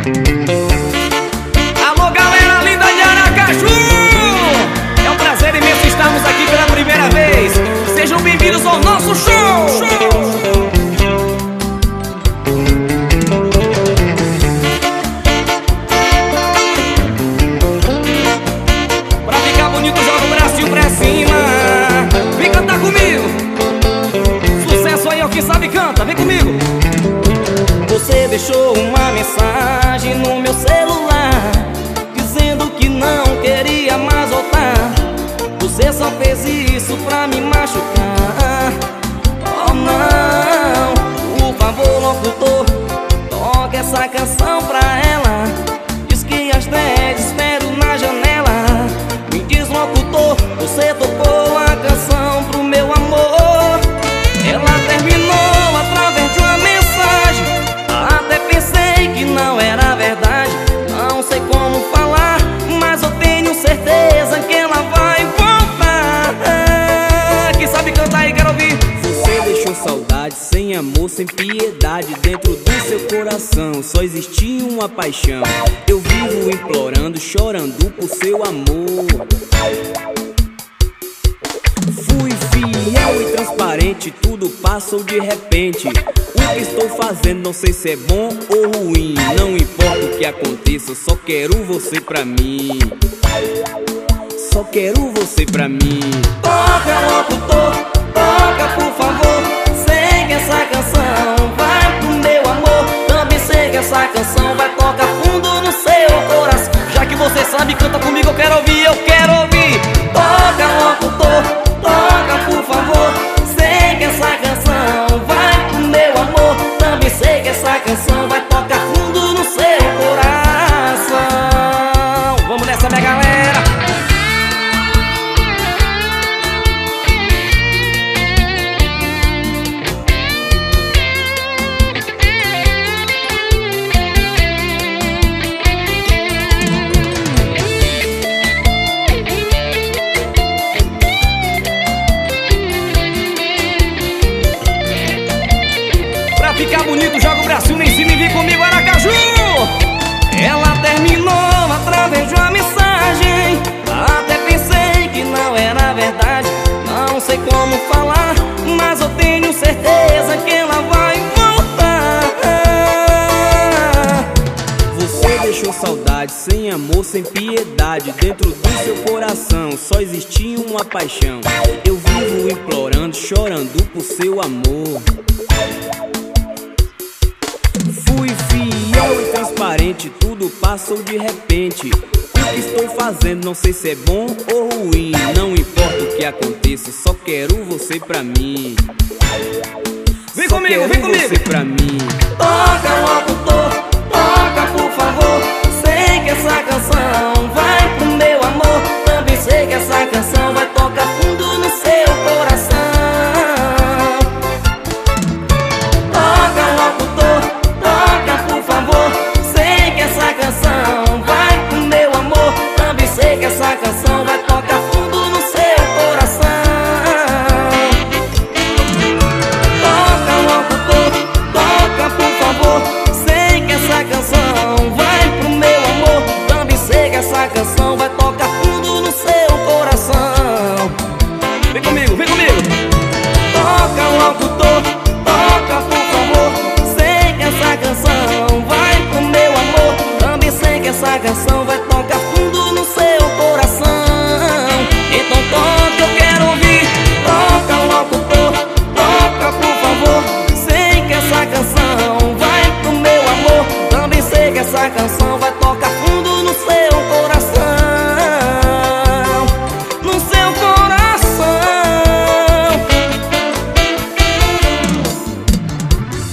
Alô, galera linda de Aracaju! É um prazer imenso estarmos aqui pela primeira vez. Sejam bem-vindos ao nosso show! Pra ficar bonito, joga o bracinho pra cima. Vem cantar comigo. Sucesso aí, ó, quem sabe canta, vem comigo. Você deixou uma mensagem no meu celular, dizendo que não queria mais voltar. Você só fez isso pra me machucar. Oh não, por favor, locutor, toque essa canção pra ela. Diz que às 10 espero na janela. Me diz, locutor, você tocou a canção pro meu amor. Ela terminou através de uma mensagem. Até pensei que não era verdade. Não sei como falar, mas eu tenho certeza que ela vai voltar. Quem sabe cantar aí, quero ouvir. Você deixou saudade, sem amor, sem piedade. Dentro do seu coração só existia uma paixão. Eu vivo implorando, chorando por seu amor. Fui fiel e transparente, tudo passou de repente. O que estou fazendo não sei se é bom ou ruim. Não importa o que aconteça, eu só quero você pra mim. Só quero você pra mim. Toca, locutor, toca por favor. Sei que essa canção vai pro meu amor. Também sei que essa canção vai tocar fundo no seu coração. Já que você sabe, canta comigo, eu quero ouvir, eu quero ouvir. Toca, locutor, toca por favor. Sei que essa canção vai pro meu amor. Também sei que essa canção vai tocar fundo no seu coração. Vamos nessa, minha galera. Ficar bonito, joga o bracinho em cima e vem comigo, Aracaju! Ela terminou através de uma mensagem. Até pensei que não era verdade. Não sei como falar, mas eu tenho certeza que ela vai voltar. Você deixou saudade, sem amor, sem piedade. Dentro do seu coração só existia uma paixão. Eu vivo implorando, chorando por seu amor. Fui fiel e transparente, tudo passou de repente. O que estou fazendo não sei se é bom ou ruim. Não importa o que aconteça, só quero você pra mim. Vem comigo, vem comigo. Você pra mim. Toca, locutor, toca por favor. Sei que essa canção vai pro meu amor. Também sei que essa canção vai tocar fundo no seu coração. Toca, locutor, toca por favor. Sei que essa canção vai pro meu amor. Também sei que essa canção vai tocar fundo no seu coração. Toca, locutor, toca por favor. Sei que essa canção vai pro meu amor. Também sei que essa canção vai tocar fundo no seu coração. Vem comigo, vem comigo. Toca, locutor, toca por favor. Sei que essa canção vai pro meu amor. Também sei que essa canção vai tocar fundo no seu coração. Então toca, eu quero ouvir. Toca, locutor, toca por favor. Sei que essa canção vai pro meu amor. Também sei que essa canção